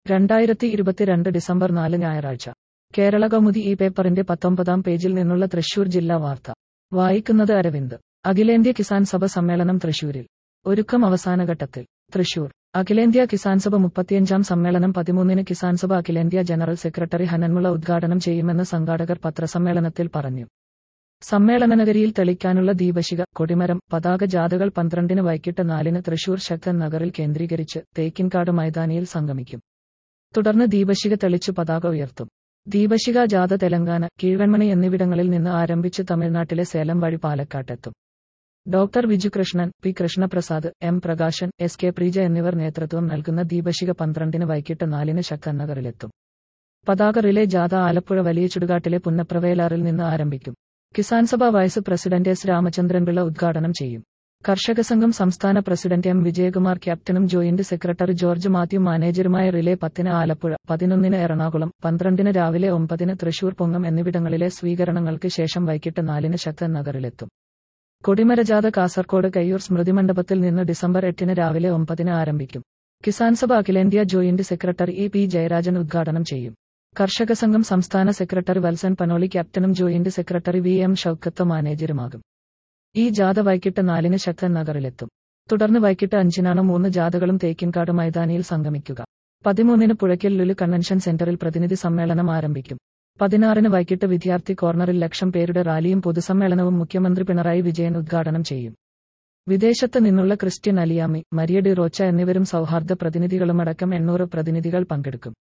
2022 December 4 ഞായറാഴ്ച കേരളകൗമുദി ഈ പേപ്പറിന്റെ 19-ാം പേജിൽ നിന്നുള്ള തൃശൂർ ജില്ലാ വാർത്ത വായിക്കുന്നത് അരവിന്ദ്. അഖിലേന്ത്യാ കിസാൻ സഭ സമ്മേളനം തൃശൂരിൽ. ഒരുക്കം അവസാനഘട്ടത്തിൽ. തൃശൂർ. അഖിലേന്ത്യാ കിസാൻ സഭ 35-ാം സമ്മേളനം 13-ന് കിസാൻ സഭ അഖിലേന്ത്യാ ജനറൽ സെക്രട്ടറി ഹനൻമുള ഉദ്ഘാടനം ചെയ്യുമെന്ന് സംഘാടകർ പത്രസമ്മേളനത്തിൽ പറഞ്ഞു. സമ്മേളനനഗരിയിൽ തെളിക്കാനുള്ള ദീപശിഖ, കൊടിമരം, പതാക ജാഥകൾ 12-ന് വൈകിട്ട് 4-ന് തൃശൂർ ശക്തൻ നഗറിൽ കേന്ദ്രീകരിച്ച് തേക്കിൻകാട് മൈതാനിയിൽ സംഗമിക്കും. തുടർന്ന് ദീപശിഖ തെളിച്ചു പതാക ഉയർത്തും. ദീപശിഖ ജാഥ തെലങ്കാന, കീഴ്വെൺമണി എന്നിവിടങ്ങളിൽ നിന്ന് ആരംഭിച്ച് തമിഴ്നാട്ടിലെ സേലം വഴി പാലക്കാട്ടെത്തും. Doctor Vijukrishnan, P Krishnaprasad, M Prakashan, S K Preeja എന്നിവർ നേതൃത്വം നൽകുന്ന ദീപശിഖ 12-ന് വൈകിട്ട് 4-ന് ശക്തൻ നഗറിലെത്തും. പതാക റിലേ ജാഥ ആലപ്പുഴ വലിയ ചുടുകാട്ടിലെ പുന്നപ്രവേലാറിൽ നിന്ന് ആരംഭിക്കും. കിസാൻ സഭ വൈസ് പ്രസിഡന്റ് എസ് രാമചന്ദ്രൻപിള്ള ഉദ്ഘാടനം ചെയ്യും. കർഷക സംഘം സംസ്ഥാന പ്രസിഡന്റ് എം വിജയകുമാർ ക്യാപ്റ്റനും ജോയിന്റ് സെക്രട്ടറി ജോർജ് മാത്യു മാനേജറുമായ റിലേ 10-ന് ആലപ്പുഴ, 11-ന് എറണാകുളം, 12-ന് രാവിലെ 9-ന് തൃശൂർ പൊങ്ങം എന്നിവിടങ്ങളിലെ സ്വീകരണങ്ങൾക്ക് ശേഷം വൈകിട്ട് 4-ന് ശക്തൻ നഗറിലെത്തും. കൊടിമരജാഥ കാസർകോട് കയ്യൂർ സ്മൃതി മണ്ഡപത്തിൽ നിന്ന് ഡിസംബർ 8-ന് രാവിലെ 9-ന് ആരംഭിക്കും. കിസാൻ സഭ അഖിലേന്ത്യാ joint secretary E P Jayarajan ഉദ്ഘാടനം ചെയ്യും. കർഷക സംഘം സംസ്ഥാന സെക്രട്ടറി വത്സൻ പനോളി ക്യാപ്റ്റനും joint secretary V M Shoukath മാനേജരുമാകും. ഈ ജാഥ വൈകിട്ട് 4-ന് ശക്തൻ നഗറിലെത്തും. തുടർന്ന് വൈകിട്ട് 5-നാണ് 3 ജാഥകളും തേക്കിൻകാട് മൈതാനിയിൽ സംഗമിക്കുക. 13-ന് പുഴയ്ക്കൽ ലുലു കൺവെൻഷൻ സെന്ററിൽ പ്രതിനിധി സമ്മേളനം ആരംഭിക്കും. 16-ന് വൈകിട്ട് വിദ്യാർത്ഥി കോർണറിൽ 1,00,000 പേരുടെ റാലിയും പൊതുസമ്മേളനവും മുഖ്യമന്ത്രി പിണറായി വിജയൻ ഉദ്ഘാടനം ചെയ്യും. വിദേശത്ത് നിന്നുള്ള Christian Aliyami, Maria de Rocha എന്നിവരും സൗഹാർദ്ദ പ്രതിനിധികളുമടക്കം 800 പ്രതിനിധികൾ പങ്കെടുക്കും.